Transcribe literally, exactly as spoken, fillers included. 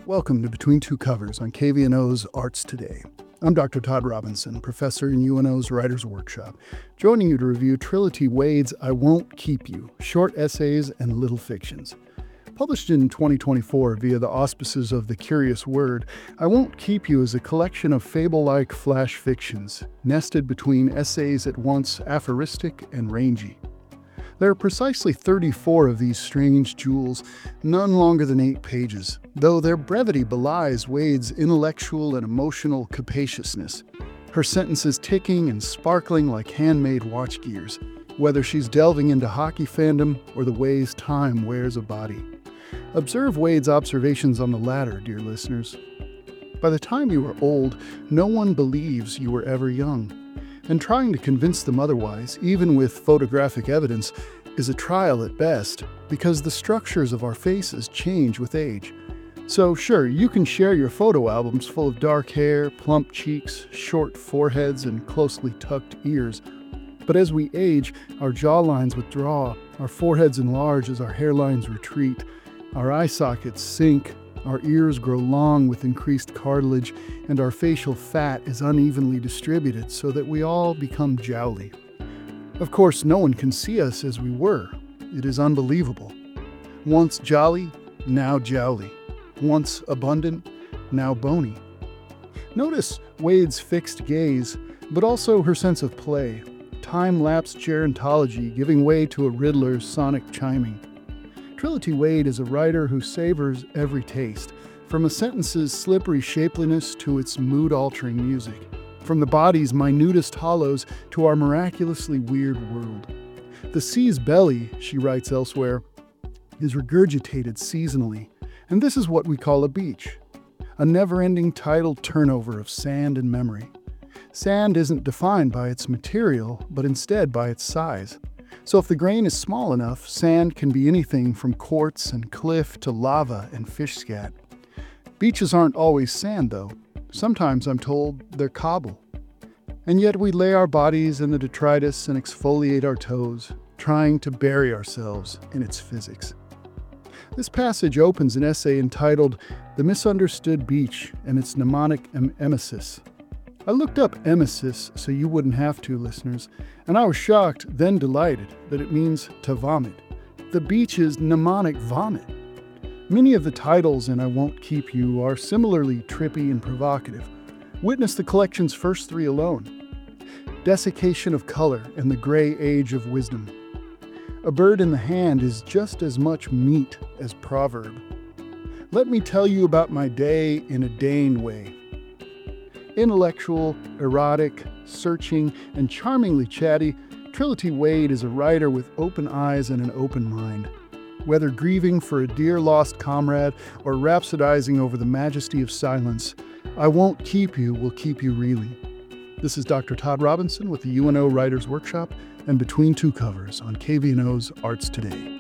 Welcome to Between Two Covers on K V N O's Arts Today. I'm Doctor Todd Robinson, professor in U N O's Writers' Workshop, joining you to review Trility Wade's I Won't Keep You, short essays and little fictions. Published in twenty twenty-four via the auspices of The Curious Word, I Won't Keep You is a collection of fable-like flash fictions, nested between essays at once aphoristic and rangy. There are precisely thirty-four of these strange jewels, none longer than eight pages, though their brevity belies Wade's intellectual and emotional capaciousness, her sentences ticking and sparkling like handmade watch gears, whether she's delving into hockey fandom or the ways time wears a body. Observe Wade's observations on the latter, dear listeners. By the time you are old, no one believes you were ever young. And trying to convince them otherwise, even with photographic evidence, is a trial at best, because the structures of our faces change with age. So sure, you can share your photo albums full of dark hair, plump cheeks, short foreheads, and closely tucked ears. But as we age, our jawlines withdraw, our foreheads enlarge as our hairlines retreat, our eye sockets sink, our ears grow long with increased cartilage, and our facial fat is unevenly distributed so that we all become jowly. Of course, no one can see us as we were. It is unbelievable. Once jolly, now jowly. Once abundant, now bony. Notice Wade's fixed gaze, but also her sense of play, time-lapse gerontology giving way to a Riddler's sonic chiming. Trility Wade is a writer who savors every taste, from a sentence's slippery shapeliness to its mood-altering music, from the body's minutest hollows to our miraculously weird world. The sea's belly, she writes elsewhere, is regurgitated seasonally, and this is what we call a beach, a never-ending tidal turnover of sand and memory. Sand isn't defined by its material, but instead by its size. So if the grain is small enough, sand can be anything from quartz and cliff to lava and fish scat. Beaches aren't always sand, though. Sometimes, I'm told, they're cobble. And yet we lay our bodies in the detritus and exfoliate our toes, trying to bury ourselves in its physics. This passage opens an essay entitled The Misunderstood Beach and its Mnemonic em- Emesis. I looked up emesis so you wouldn't have to, listeners, and I was shocked, then delighted, that it means to vomit. The beach's mnemonic vomit. Many of the titles in I Won't Keep You are similarly trippy and provocative. Witness the collection's first three alone. Desiccation of color and the gray age of wisdom. A bird in the hand is just as much meat as proverb. Let me tell you about my day in a Dane way. Intellectual, erotic, searching, and charmingly chatty, Trility Wade is a writer with open eyes and an open mind. Whether grieving for a dear lost comrade or rhapsodizing over the majesty of silence, I Won't Keep You will keep you reeling. This is Doctor Todd Robinson with the U N O Writers' Workshop and Between Two Covers on K V N O's Arts Today.